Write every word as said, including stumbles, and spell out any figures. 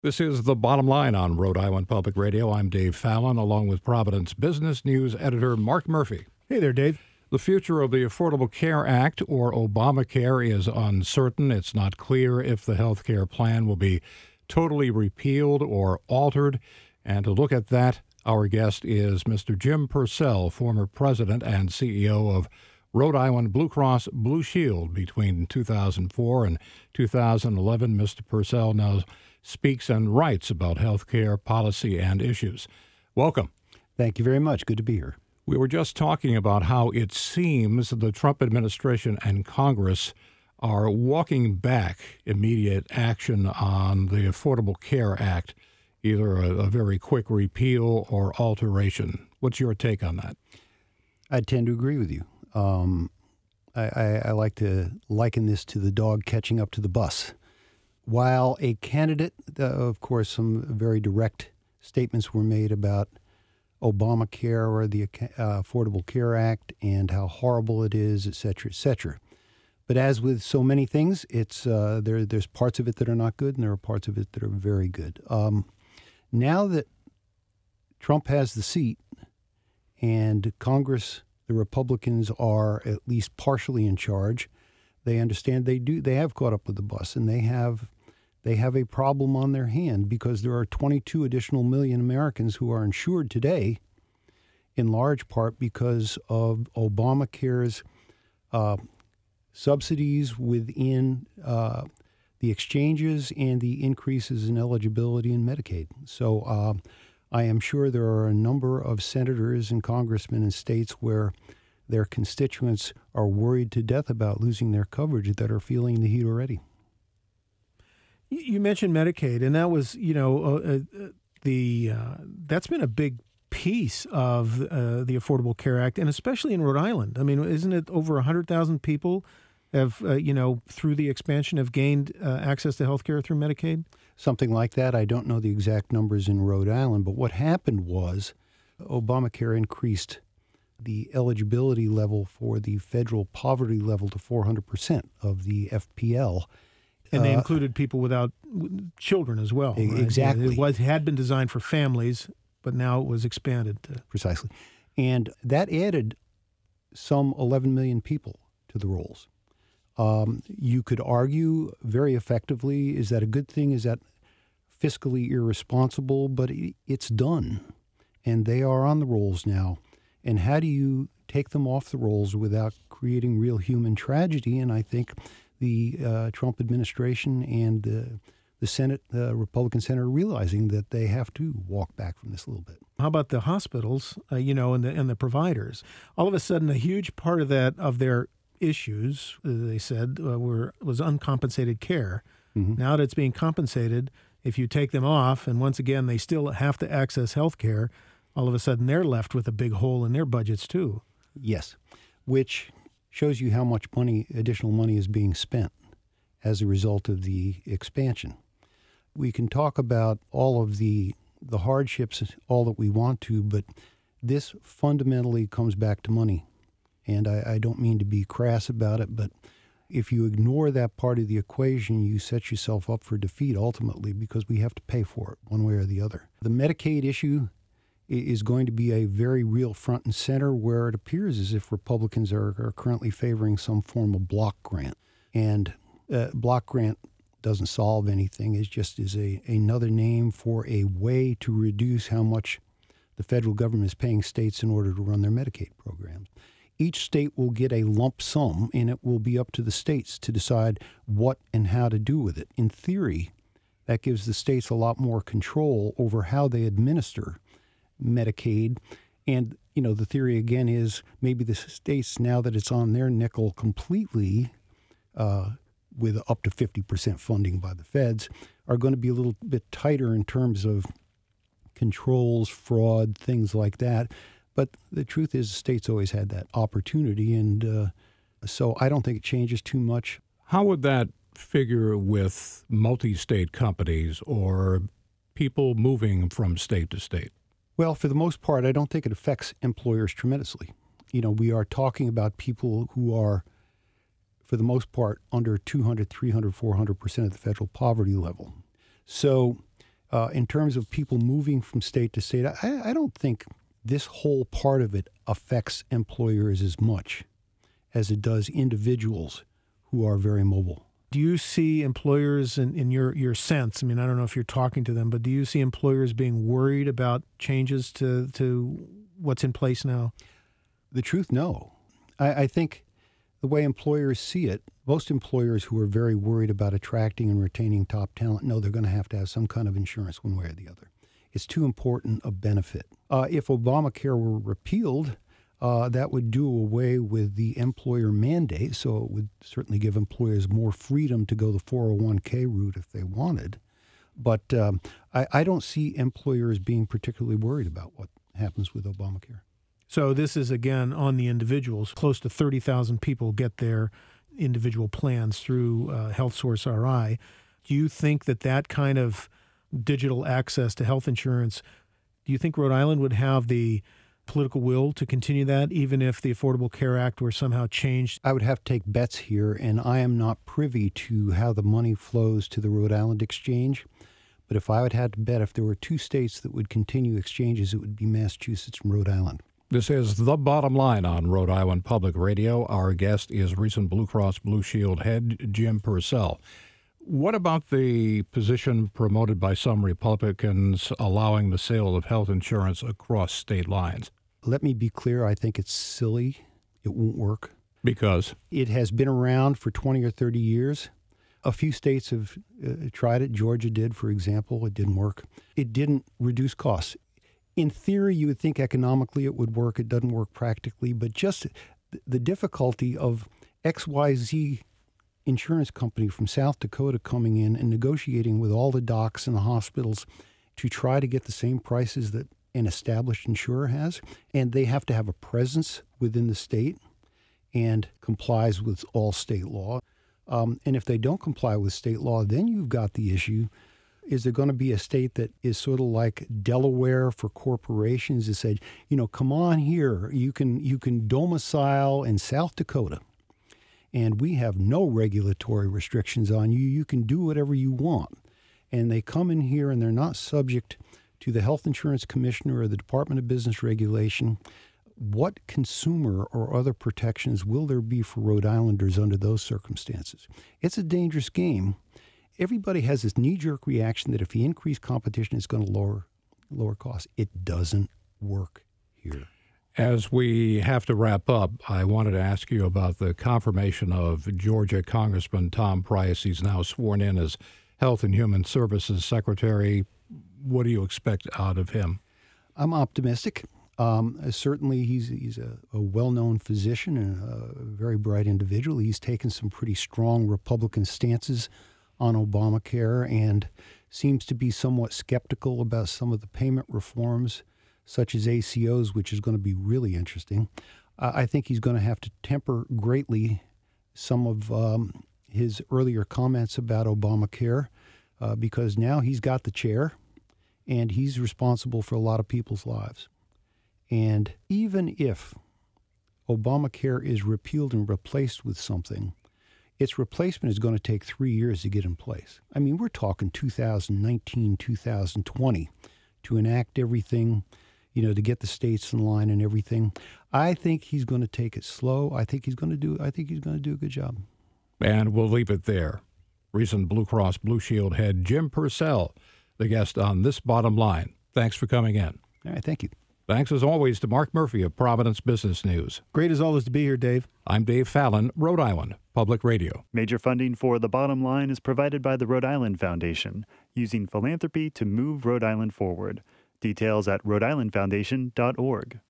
This is The Bottom Line on Rhode Island Public Radio. I'm Dave Fallon, along with Providence Business News editor Mark Murphy. Hey there, Dave. The future of the Affordable Care Act, or Obamacare, is uncertain. It's not clear if the health care plan will be totally repealed or altered. And to look at that, our guest is Mister Jim Purcell, former president and C E O of Rhode Island Blue Cross Blue Shield between two thousand four and two thousand eleven. Mister Purcell now speaks and writes about health care policy and issues. Welcome. Thank you very much. Good to be here. We were just talking about how it seems the Trump administration and Congress are walking back immediate action on the Affordable Care Act, either a, a very quick repeal or alteration. What's your take on that? I tend to agree with you. Um, I, I, I like to liken this to the dog catching up to the bus. While a candidate, uh, of course, some very direct statements were made about Obamacare or the uh, Affordable Care Act and how horrible it is, et cetera, et cetera. But as with so many things, it's uh, there. There's parts of it that are not good, and there are parts of it that are very good. Um, now that Trump has the seat and Congress, the Republicans are at least partially in charge, they understand they do. They have caught up with the bus, and they have they have a problem on their hand because there are twenty-two additional million Americans who are insured today, in large part because of Obamacare's uh, subsidies within uh, the exchanges and the increases in eligibility in Medicaid. So uh, I am sure there are a number of senators and congressmen in states where their constituents are worried to death about losing their coverage that are feeling the heat already. You mentioned Medicaid, and that was, you know, uh, uh, the uh, that's been a big piece of uh, the Affordable Care Act, and especially in Rhode Island. I mean, isn't it over one hundred thousand people have, uh, you know, through the expansion have gained uh, access to health care through Medicaid? Something like that. I don't know the exact numbers in Rhode Island, but what happened was Obamacare increased the eligibility level for the federal poverty level to four hundred percent of the F P L. And they uh, included people without children as well. Right? Exactly. It was had been designed for families, but now it was expanded to... Precisely. And that added some eleven million people to the rolls. Um, you could argue very effectively, is that a good thing? Is that fiscally irresponsible? But it, it's done, and they are on the rolls now. And how do you take them off the rolls without creating real human tragedy? And I think the uh, Trump administration and uh, the Senate, the Republican Senate, are realizing that they have to walk back from this a little bit. How about the hospitals, uh, you know, and the and the providers? All of a sudden, a huge part of that of their issues, uh, they said, uh, were was uncompensated care. Mm-hmm. Now that it's being compensated, if you take them off, and once again they still have to access health care, all of a sudden they're left with a big hole in their budgets too. Yes, which shows you how much money, additional money, is being spent as a result of the expansion. We can talk about all of the the hardships, all that we want to, but this fundamentally comes back to money. And I, I don't mean to be crass about it, but if you ignore that part of the equation, you set yourself up for defeat ultimately, because we have to pay for it one way or the other. The Medicaid issue is going to be a very real front and center, where it appears as if Republicans are, are currently favoring some form of block grant. And uh, block grant doesn't solve anything. It just is a another name for a way to reduce how much the federal government is paying states in order to run their Medicaid programs. Each state will get a lump sum, and it will be up to the states to decide what and how to do with it. In theory, that gives the states a lot more control over how they administer Medicaid. And, you know, the theory again is maybe the states, now that it's on their nickel completely, uh, with up to fifty percent funding by the feds, are going to be a little bit tighter in terms of controls, fraud, things like that. But the truth is the states always had that opportunity. And uh, so I don't think it changes too much. How would that figure with multi-state companies or people moving from state to state? Well, for the most part, I don't think it affects employers tremendously. You know, we are talking about people who are, for the most part, under two hundred, three hundred, four hundred percent of the federal poverty level. So Uh, in terms of people moving from state to state, I, I don't think this whole part of it affects employers as much as it does individuals who are very mobile. Do you see employers, in, in your, your sense, I mean, I don't know if you're talking to them, but do you see employers being worried about changes to, to what's in place now? The truth, no. I, I think the way employers see it, most employers who are very worried about attracting and retaining top talent know they're going to have to have some kind of insurance one way or the other. It's too important a benefit. Uh, if Obamacare were repealed, Uh, that would do away with the employer mandate, so it would certainly give employers more freedom to go the four oh one k route if they wanted. But um, I, I don't see employers being particularly worried about what happens with Obamacare. So this is, again, on the individuals. Close to thirty thousand people get their individual plans through uh, HealthSource R I. Do you think that that kind of digital access to health insurance, do you think Rhode Island would have the political will to continue that, even if the Affordable Care Act were somehow changed? I would have to take bets here, and I am not privy to how the money flows to the Rhode Island Exchange. But if I would have to bet, if there were two states that would continue exchanges, it would be Massachusetts and Rhode Island. This is The Bottom Line on Rhode Island Public Radio. Our guest is recent Blue Cross Blue Shield head Jim Purcell. What about the position promoted by some Republicans allowing the sale of health insurance across state lines? Let me be clear. I think it's silly. It won't work. Because? It has been around for twenty or thirty years. A few states have uh, tried it. Georgia did, for example. It didn't work. It didn't reduce costs. In theory, you would think economically it would work. It doesn't work practically. But just the difficulty of X Y Z insurance company from South Dakota coming in and negotiating with all the docs and the hospitals to try to get the same prices that an established insurer has, and they have to have a presence within the state and complies with all state law. Um, and if they don't comply with state law, then you've got the issue. Is there going to be a state that is sort of like Delaware for corporations that said, you know, come on here, you can you can domicile in South Dakota, and we have no regulatory restrictions on you. You can do whatever you want. And they come in here and they're not subject to the Health Insurance Commissioner or the Department of Business Regulation. What consumer or other protections will there be for Rhode Islanders under those circumstances? It's a dangerous game. Everybody has this knee-jerk reaction that if you increase competition, it's going to lower lower costs. It doesn't work here. As we have to wrap up, I wanted to ask you about the confirmation of Georgia Congressman Tom Price. He's now sworn in as Health and Human Services Secretary. What do you expect out of him? I'm optimistic. Um, certainly, he's he's a, a well-known physician and a very bright individual. He's taken some pretty strong Republican stances on Obamacare and seems to be somewhat skeptical about some of the payment reforms, such as A C Os, which is going to be really interesting. Uh, I think he's going to have to temper greatly some of um, his earlier comments about Obamacare uh, because now he's got the chair and he's responsible for a lot of people's lives. And even if Obamacare is repealed and replaced with something, its replacement is going to take three years to get in place. I mean, we're talking two thousand nineteen, two thousand twenty to enact everything, you know, to get the states in line and everything. I think he's going to take it slow. I think he's going to do. I think he's going to do a good job. And we'll leave it there. Recent Blue Cross Blue Shield head Jim Purcell, the guest on This Bottom Line. Thanks for coming in. All right, thank you. Thanks, as always, to Mark Murphy of Providence Business News. Great as always to be here, Dave. I'm Dave Fallon, Rhode Island Public Radio. Major funding for The Bottom Line is provided by the Rhode Island Foundation, using philanthropy to move Rhode Island forward. Details at rhode island foundation dot org.